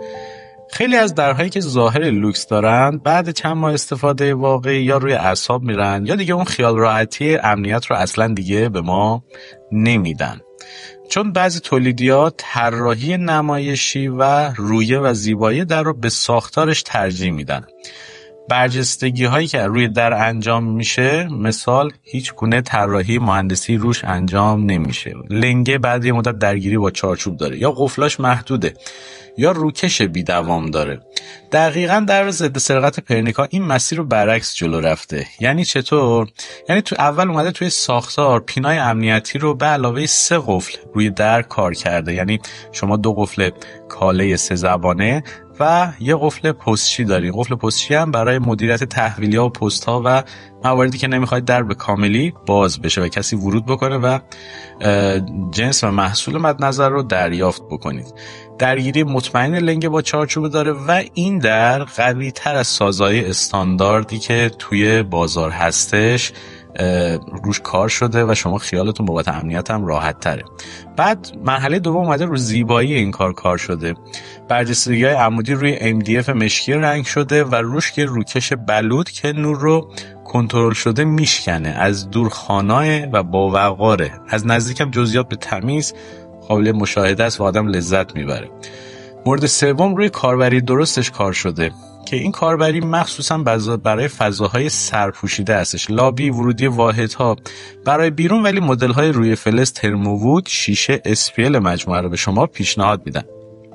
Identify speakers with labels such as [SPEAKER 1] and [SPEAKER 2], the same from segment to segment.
[SPEAKER 1] خیلی از درهایی که ظاهر لوکس دارن بعد چند ماه استفاده واقعی یا روی اعصاب میرن یا دیگه اون خیال راحتی امنیت رو اصلا دیگه به ما نمیدن. چون بعضی تولیدیات طراحی نمایشی و رویه و زیبایی در رو به ساختارش ترجیح میدن. برجستگی هایی که روی در انجام میشه، مثال هیچ گونه طراحی مهندسی روش انجام نمیشه. لنگه بعد یه مدت درگیری با چارچوب داره یا قفلاش محدوده یا روکش بی دوام داره. دقیقاً در ضد سرقت پرنیکا این مسیر رو برعکس جلو رفته. یعنی چطور؟ یعنی تو اول اومده توی ساختار پینای امنیتی رو به علاوه 3 قفل روی در کار کرده. یعنی شما 2 قفل کاله 3 زبانه و یه قفل پستچی داری. قفل پستچی هم برای مدیریت تحویل‌ها و پست‌ها و مواردی که نمیخواید در به کاملی باز بشه و کسی ورود بکنه و جنس و محصول مد نظر رو دریافت بکنید. درگیری مطمئن لنگه با چارچوب داره و این در قوی تر از سازهای استانداردی که توی بازار هستش روش کار شده و شما خیالتون بابت امنیت هم راحت تره. بعد مرحله دوم اومده رو زیبایی این کار شده. برجستگی‌های عمودی روی MDF مشکی رنگ شده و روش که روکش بلود که نور رو کنترل شده میشکنه. از دور خانه و با وقاره. از نزدیکم جزئیات به تمیز قابل مشاهده است و آدم لذت میبره. مورد سوم روی کاربری درستش کار شده که این کاربری مخصوصا برای فضاهای سرپوشیده هستش. لابی، ورودی واحدها برای بیرون، ولی مدل‌های روی فلز ترمووود شیشه SPL مجموعه رو به شما پیشنهاد میدن.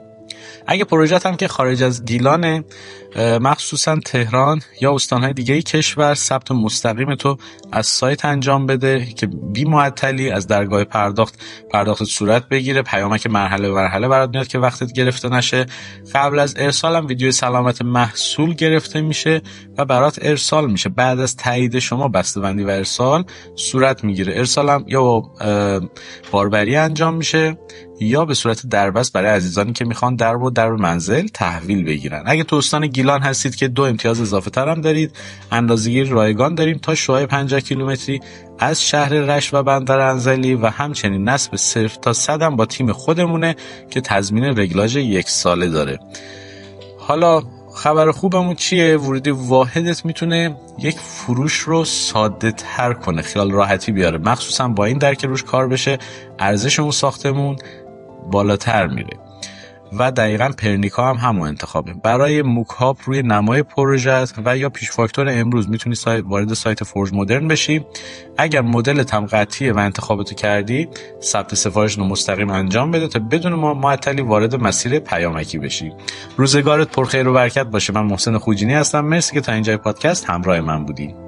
[SPEAKER 1] اگه پروژه هم که خارج از گیلان، مخصوصا تهران یا استانهای دیگه کشور، ثبت مستقیم تو از سایت انجام بده که بی معطلی از درگاه پرداخت صورت بگیره. پیامک مرحله برات میاد که وقتت گرفته نشه. قبل از ارسال هم ویدیو سلامت محصول گرفته میشه و برات ارسال میشه. بعد از تایید شما بسته‌بندی و ارسال صورت میگیره. ارسال هم یا باربری انجام میشه یا به صورت دربست برای عزیزانی که میخوان در منزل تحویل بگیرن. اگه تو استان گیلان هستید که 2 امتیاز اضافه تر هم دارید. اندازه‌گیری رایگان داریم تا شعاع 50 کیلومتری از شهر رشت و بندر انزلی و همچنین نصب 0 تا 100 هم با تیم خودمونه که تضمین رگلاژ 1 ساله داره. حالا خبر خوبمون چیه؟ ورودی واحدت میتونه یک فروش رو ساده تر کنه، خیال راحتی بیاره. مخصوصا با این در که روش کار بشه ارزش اون ساختمون بالاتر میره. و دقیقاً پرنیکا هم همون انتخابه. برای موکاپ روی نمای پروژه و یا پیش فاکتور امروز میتونی وارد سایت فورج مدرن بشی. اگر مدلت هم قطعیه و انتخابتو کردی، ثبت سفارش رو مستقیم انجام بده تا بدون معطلی وارد مسیر پیامکی بشی. روزگارت پرخیر و برکت باشه. من محسن خوجینی هستم. مرسی که تا اینجای پادکست همراه من بودی.